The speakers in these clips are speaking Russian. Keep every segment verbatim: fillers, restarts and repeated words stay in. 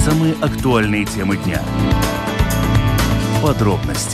Самые актуальные темы дня. Подробности.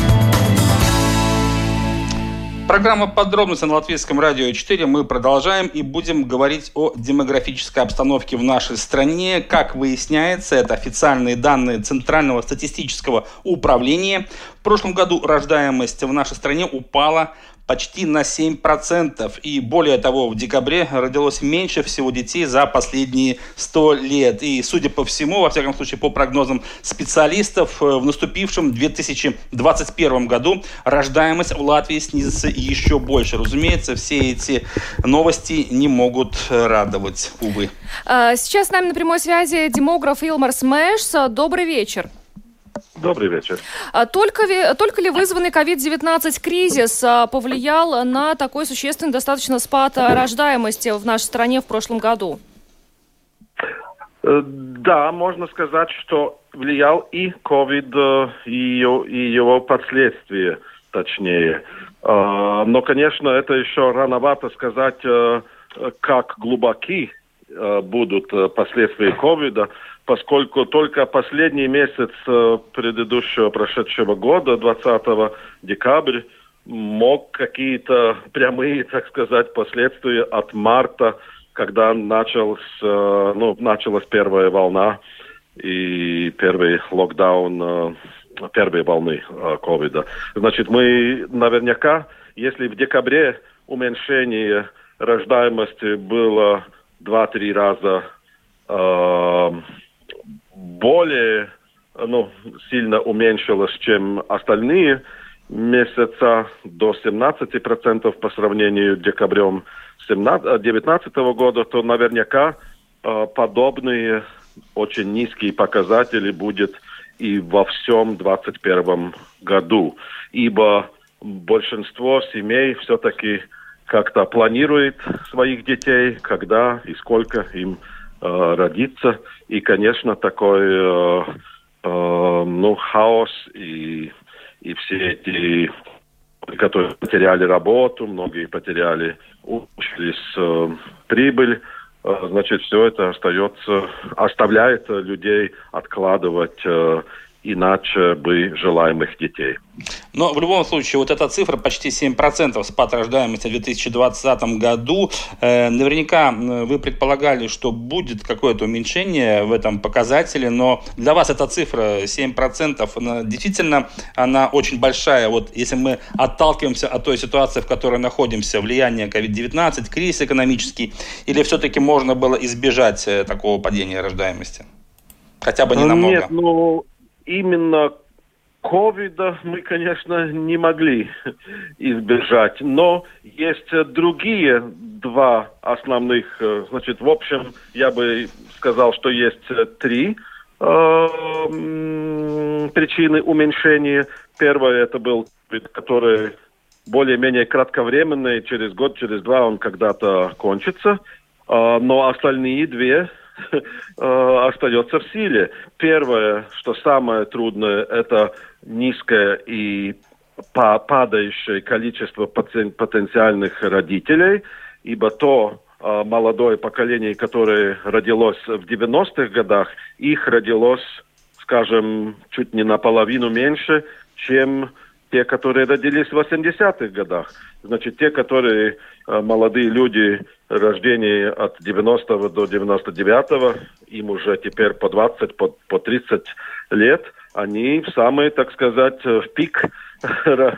Программа «Подробности» на Латвийском радио четыре. Мы продолжаем и будем говорить о демографической обстановке в нашей стране. Как выясняется, это официальные данные Центрального статистического управления. В прошлом году рождаемость в нашей стране упала почти на семь процентов. И более того, в декабре родилось меньше всего детей за последние сто лет. И, судя по всему, во всяком случае, по прогнозам специалистов, в наступившем две тысячи двадцать первом году рождаемость в Латвии снизится еще больше. Разумеется, все эти новости не могут радовать, увы. Сейчас с нами на прямой связи демограф Илмарс Мэшс. Добрый вечер. Добрый вечер. Только, только ли вызванный ковид девятнадцать кризис повлиял на такой существенный достаточно спад рождаемости в нашей стране в прошлом году? Да, можно сказать, что влиял и ковид, и его, и его последствия, точнее. Но, конечно, это еще рановато сказать, как глубоки будут последствия ковида, поскольку только последний месяц предыдущего прошедшего года, двадцатого декабря, мог какие-то прямые, так сказать, последствия от марта, когда началась, ну, началась первая волна и первый локдаун первой волны ковида. Значит, мы наверняка, если в декабре уменьшение рождаемости было два-три раза э, более, ну, сильно уменьшилось, чем остальные месяца, до семнадцати процентов по сравнению с декабрем две тысячи девятнадцатого года, то наверняка э, подобные очень низкие показатели будет и во всем двадцать первом году. Ибо большинство семей все-таки как-то планирует своих детей, когда и сколько им э, родится. И, конечно, такой э, э, ну, хаос и, и все эти, которые потеряли работу, многие потеряли, ушли с э, прибыль. Э, значит, все это остается, оставляет людей откладывать э, иначе бы желаемых детей. Но в любом случае, вот эта цифра, почти семь процентов спад рождаемости в две тысячи двадцатом году, э, наверняка вы предполагали, что будет какое-то уменьшение в этом показателе, но для вас эта цифра семь процентов, она, действительно, она очень большая. Вот если мы отталкиваемся от той ситуации, в которой находимся, влияние ковид девятнадцать, кризис экономический, или все-таки можно было избежать э, такого падения рождаемости? Хотя бы не намного. Нет, ну... Именно ковида мы, конечно, не могли избежать, но есть другие два основных, значит, в общем, я бы сказал, что есть три э, причины уменьшения. Первое, это был ковид, который более-менее кратковременный, через год, через два он когда-то кончится, э, но остальные две остается в силе. Первое, что самое трудное, это низкое и падающее количество потенциальных родителей, ибо то молодое поколение, которое родилось в девяностых годах, их родилось, скажем, чуть не наполовину меньше, чем те, которые родились в восьмидесятых годах. Значит, те, которые э, молодые люди, рождения от девяностого до девяносто девятого, им уже теперь по двадцать, по, по тридцать лет, они в самый, так сказать, в пик э,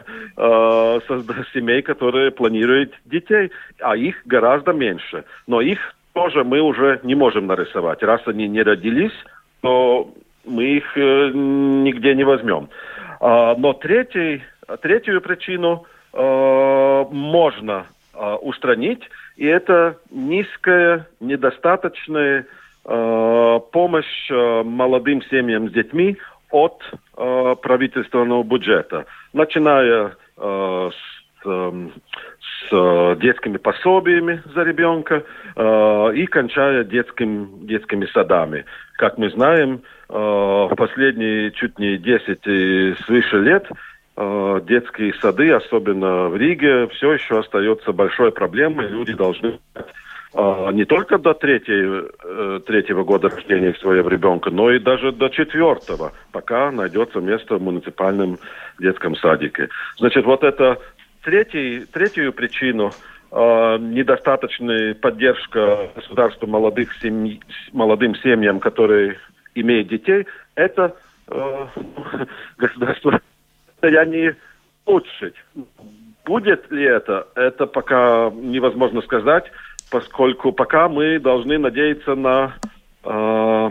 семей, которые планируют детей, а их гораздо меньше. Но их тоже мы уже не можем нарисовать. Раз они не родились, то мы их э, нигде не возьмем. Uh, но третий, третью причину uh, можно uh, устранить, и это низкая, недостаточная uh, помощь uh, молодым семьям с детьми от uh, правительственного бюджета, начиная uh, с, uh, с детскими пособиями за ребенка uh, и кончая детским, детскими садами. Как мы знаем, в последние чуть не десять и свыше лет детские сады, особенно в Риге, все еще остается большой проблемой. Люди должны не только до третьего, третьего года рождения своего ребенка, но и даже до четвертого, пока найдется место в муниципальном детском садике. Значит, вот это третий, третью причину э, недостаточная поддержка государства молодых семь, молодым семьям, которые имеют детей, это э, государство в состоянии улучшить. Будет ли это? Это пока невозможно сказать, поскольку пока мы должны надеяться на, э,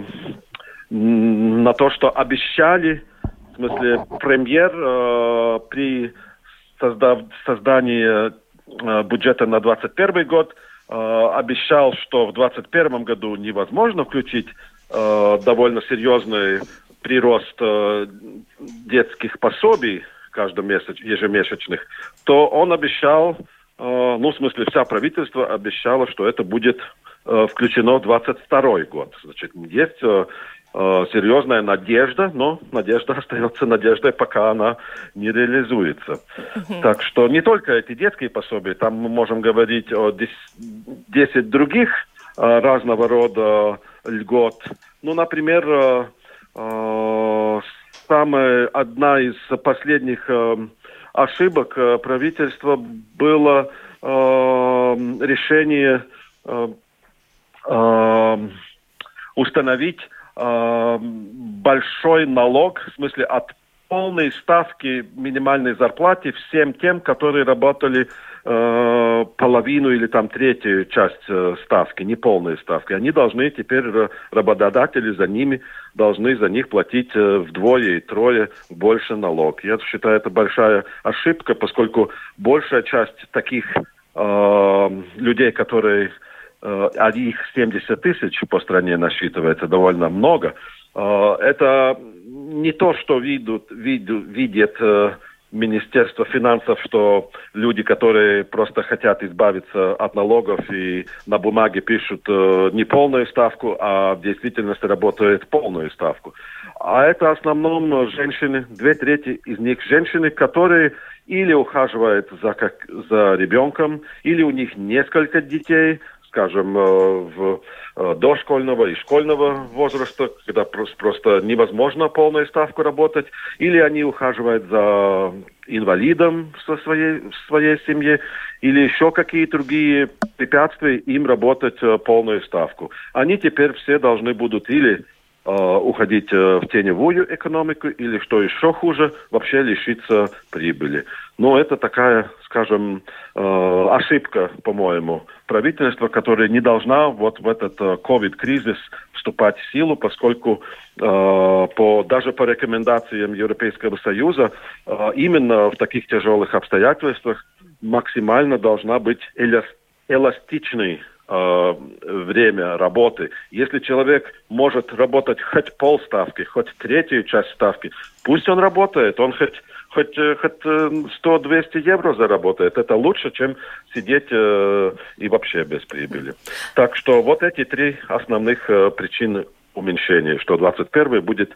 на то, что обещали, в смысле, премьер э, при создав, создании э, бюджета на двадцать первый год э, обещал, что в двадцать первом году невозможно включить э, довольно серьезный прирост э, детских пособий каждомесяч, ежемесячных, то он обещал, э, ну, в смысле, вся правительство обещало, что это будет э, включено в двадцать второй год. Значит, есть э, э, серьезная надежда, но надежда остается надеждой, пока она не реализуется. Uh-huh. Так что не только эти детские пособия, там мы можем говорить о десяти других э, разного рода льгот. Ну, например, э, э, самая одна из последних э, ошибок э, правительства было э, решение э, э, установить э, большой налог, в смысле от полной ставки минимальной зарплаты всем тем, которые работали э, половину или там третью часть э, ставки, не полной ставки. Они должны теперь, работодатели за ними, должны за них платить э, вдвое и трое больше налог. Я считаю, это большая ошибка, поскольку большая часть таких э, людей, которые, э, а их семьдесят тысяч по стране насчитывается, довольно много, э, это не то, что видят, видят, видят э, Министерство финансов, что люди, которые просто хотят избавиться от налогов и на бумаге пишут э, не полную ставку, а в действительности работают полную ставку. А это в основном женщины, две трети из них женщины, которые или ухаживают за, как, за ребенком, или у них несколько детей, скажем, в дошкольного и школьного возраста, когда просто, просто невозможно полную ставку работать, или они ухаживают за инвалидом в своей, в своей семье, или еще какие другие препятствия им работать полную ставку. Они теперь все должны будут или э, уходить в теневую экономику, или, что еще хуже, вообще лишиться прибыли. Но это такая, скажем, э, ошибка, по-моему, правительства, которая не должна вот в этот ковид-кризис вступать в силу, поскольку э, по, даже по рекомендациям Европейского Союза э, именно в таких тяжелых обстоятельствах максимально должна быть элас, эластичной э, время работы. Если человек может работать хоть полставки, хоть третью часть ставки, пусть он работает, он хоть Хоть, хоть сто-двести евро заработает, это лучше, чем сидеть э, и вообще без прибыли. Так что вот эти три основных э, причины уменьшения, что двадцать первый будет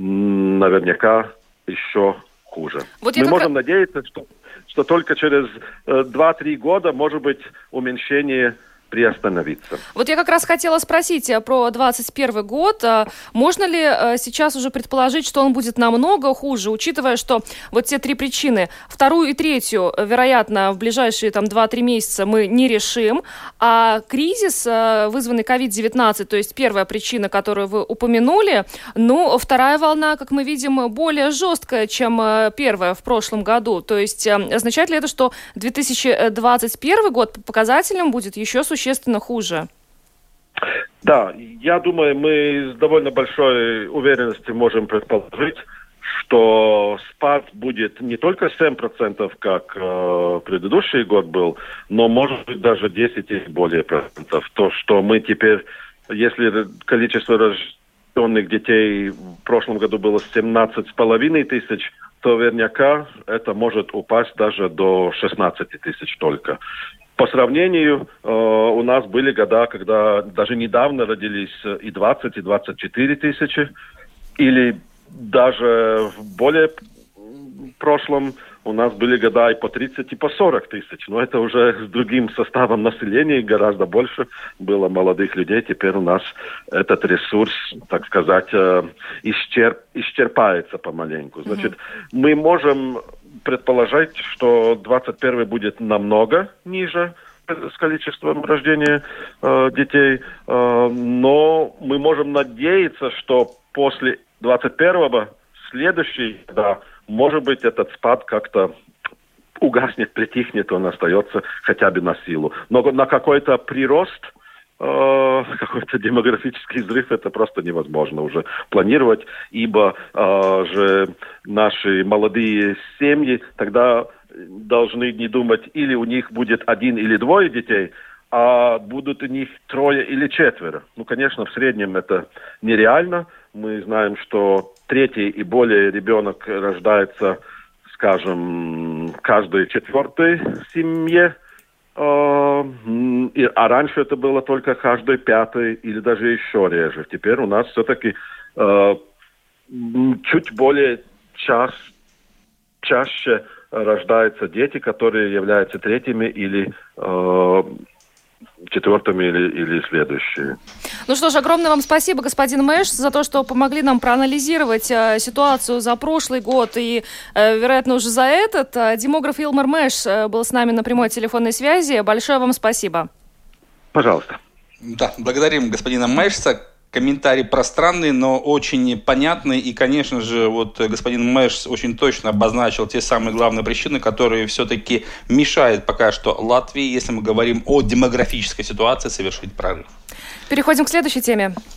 м, наверняка еще хуже. Вот Мы как... можем надеяться, что, что только через э, два-три года может быть уменьшение приостановиться. Вот я как раз хотела спросить про двадцать первый год. Можно ли сейчас уже предположить, что он будет намного хуже, учитывая, что вот те три причины, вторую и третью, вероятно, в ближайшие там два-три месяца мы не решим, а кризис, вызванный ковид девятнадцать, то есть первая причина, которую вы упомянули, ну, вторая волна, как мы видим, более жесткая, чем первая в прошлом году. То есть означает ли это, что две тысячи двадцать первый год по показателям будет еще существенно существенно хуже? Да, я думаю, мы с довольно большой уверенностью можем предположить, что спад будет не только семь процентов, как э, предыдущий год был, но может быть даже десять и более процентов. То, что мы теперь, если количество рожденных детей в прошлом году было семнадцать с половиной тысяч, то наверняка это может упасть даже до шестнадцати тысяч только. По сравнению, э, у нас были года, когда даже недавно родились и двадцать, и двадцать четыре тысячи, или даже в более прошлом у нас были года и по тридцать, и по сорок тысяч. Но это уже с другим составом населения, гораздо больше было молодых людей. Теперь у нас этот ресурс, так сказать, исчерп, исчерпается помаленьку. Значит, mm-hmm. мы можем предположить, что двадцать первый будет намного ниже с количеством рождения э, детей, э, но мы можем надеяться, что после двадцать первого следующий, да, может быть, этот спад как-то угаснет, притихнет, он остается хотя бы на силу. Но на какой-то прирост, э, какой-то демографический взрыв, это просто невозможно уже планировать, ибо э, же наши молодые семьи тогда должны не думать, или у них будет один или двое детей, а будут у них трое или четверо. Ну, конечно, в среднем это нереально. Мы знаем, что третий и более ребенок рождается, скажем, каждой четвертой семье, а раньше это было только каждой пятой или даже еще реже. Теперь у нас все-таки чуть более час, чаще рождаются дети, которые являются третьими или э, четвертыми или, или следующие. Ну что ж, огромное вам спасибо, господин Мэш, за то, что помогли нам проанализировать э, ситуацию за прошлый год и, э, вероятно, уже за этот. Демограф Илмар Мэш э, был с нами на прямой телефонной связи. Большое вам спасибо. Пожалуйста. Да, благодарим господина Мэшса. Комментарий пространный, но очень понятный. И, конечно же, вот господин Мэш очень точно обозначил те самые главные причины, которые все-таки мешают пока что Латвии, если мы говорим о демографической ситуации, совершить прорыв. Переходим к следующей теме.